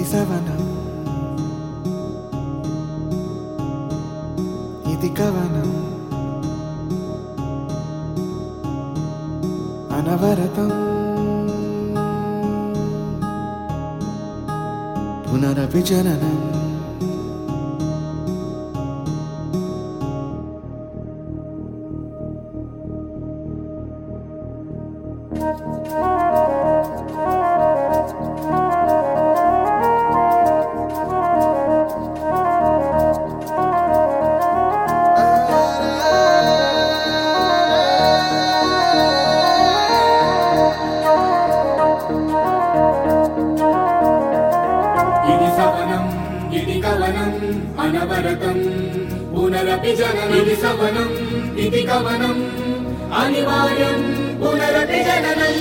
ఇది సవనం, ఇది కవనం, అనవరతం పునరభిజననం. ఇది సవనం, ఇది కవనం, అనవరతం పునరపి జననం. ఇది సవనం, ఇది కవనం, అనివార్యం పునరపి జననం.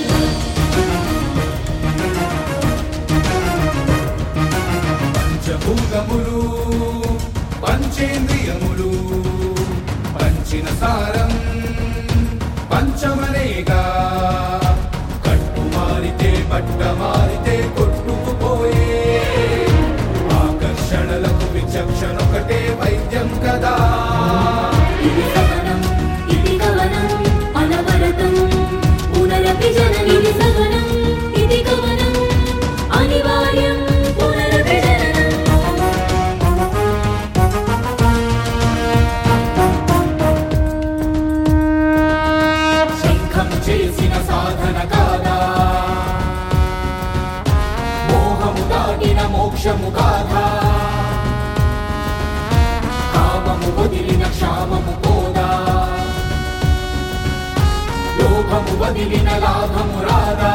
పంచభూతములు పంచేంద్రియములు పంచిన సారం పంచమనేగా. కట్టు మారితే బట్ట మారితే కొట్టుకుపోయే ఆకర్షణలకు విచక్షణొకటే వైద్యం కదా. ఇది సవనం, ఇది కవనం, అనవరతం పునరపి జననం. ఇది సవనం, ఇది కవనం, అనివార్యం పునరపి జననం. శంఖం చేసిన సాధన కాదా, మోహము దాటిన మోక్షము కాదా, కామము వదిలిన క్షామము పోదా, లోభము వదిలిన లాభము రాదా,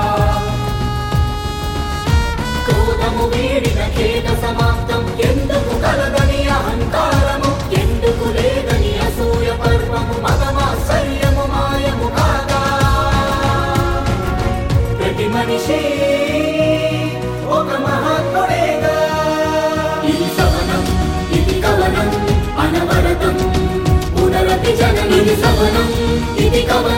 క్రోధము వీడిన ఖేద సమాప్తం ఎందుకు కలదని అహంకారము, ఎందుకు లేదని అసూయ పర్వము, మదమాశ్చర్యము మాయము కాదా. ప్రతి మనిషి ఒక మహాత్ముడేగా. ఇది సవనం, ఇది కవనం, అనవరతం పునరపి జననం. ఇది సవనం, ఇది కవనం.